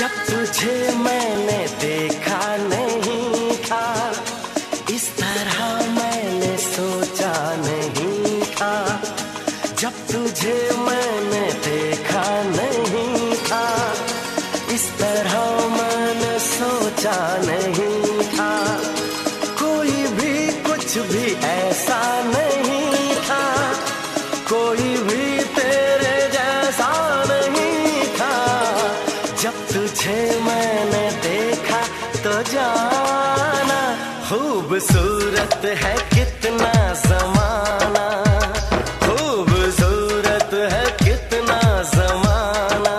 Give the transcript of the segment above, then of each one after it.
जब तुझे मैंने देखा नहीं था, इस तरह मैंने सोचा नहीं था। जब तुझे मैंने देखा नहीं था, इस तरह मैंने सोचा नहीं था। कोई भी कुछ भी ऐसा नहीं था, कोई भी तेरे जैसा नहीं था। जब तुझे मैंने देखा तो जाना, खूबसूरत है कितना ज़माना, खूबसूरत है कितना ज़माना।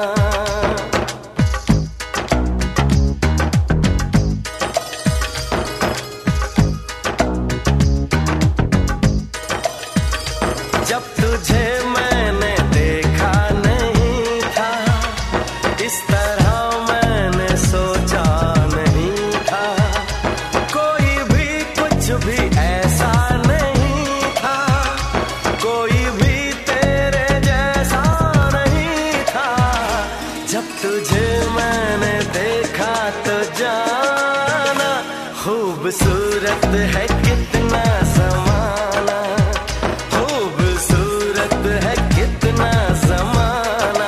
जब तुझे मैंने देखा नहीं था, इस तरह मैंने सोचा नहीं था। कोई भी कुछ भी ऐसा नहीं था, कोई भी तेरे जैसा नहीं था। जब तुझे मैंने देखा तो जाना, खूबसूरत है कितना ज़माना, खूबसूरत है कितना ज़माना।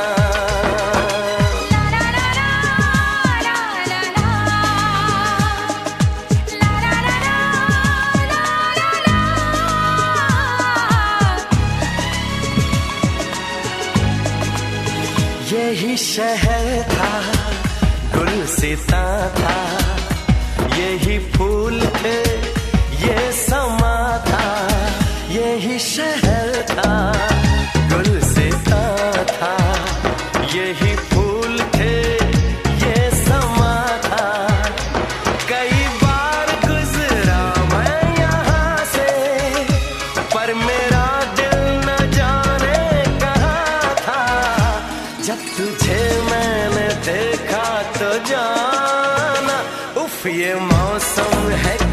यही शहर था, गुलसिता था, यही फूल थे, ये समा था। यही शहर था, गुलसिता था, यही फूल थे, ये समा था। कई बार गुजरा मैं यहाँ से, पर मेरा दिल न जाने कहाँ था। जब तुझे मैंने देखा तो जाना, उफ ये मौसम है